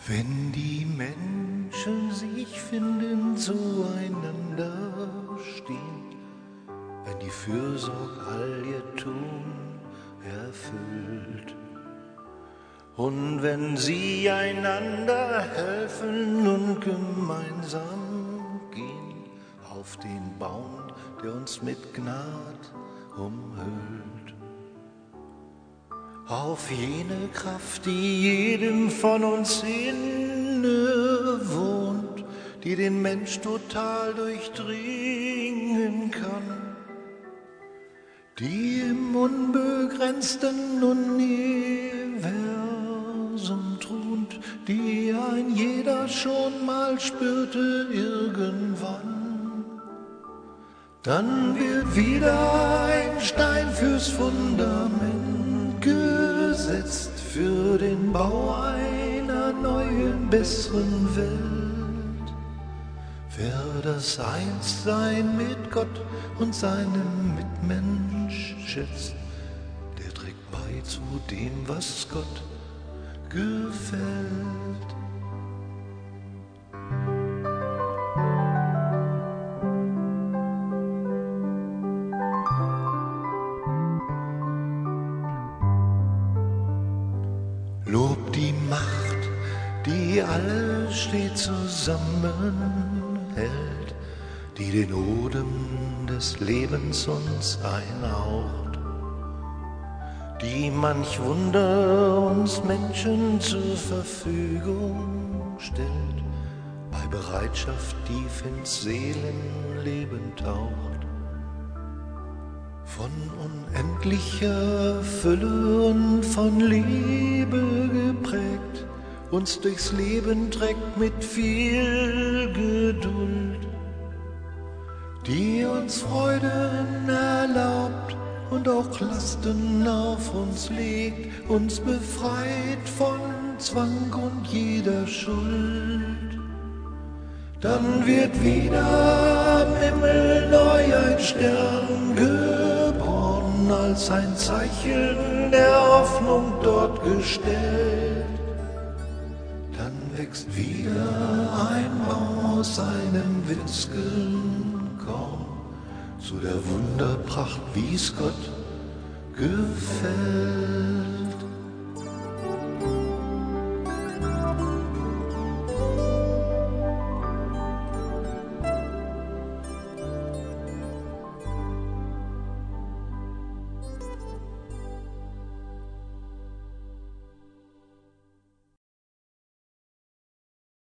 Wenn die Menschen sich finden, zueinander stehen, wenn die Fürsorge all ihr Tun erfüllt, und wenn sie einander helfen und gemeinsam gehen auf den Baum, der uns mit Gnad umhüllt, auf jene Kraft, die jedem von uns inne wohnt, die den Mensch total durchdringen kann, die im unbegrenzten Universum thront, die ein jeder schon mal spürte irgendwann. Dann wird wieder ein Stein fürs Fundament gesetzt für den Bau einer neuen, besseren Welt. Wer das Einssein mit Gott und seinem Mitmensch schätzt, der trägt bei zu dem, was Gott gefällt. Lob die Macht, die alle stets zusammenhält, die den Odem des Lebens uns einhaucht, die manch Wunder uns Menschen zur Verfügung stellt, bei Bereitschaft tief ins Seelenleben taucht. Von unendlicher Fülle und von Liebe geprägt, uns durchs Leben trägt mit viel Geduld, die uns Freuden erlaubt und auch Lasten auf uns legt, uns befreit von Zwang und jeder Schuld. Dann wird wieder am Himmel neu ein Stern geboren, als ein Zeichen der Hoffnung dort gestellt. Dann wächst wieder ein Baum aus einem winzigen Korn, zu der Wunderpracht, wie's Gott gefällt.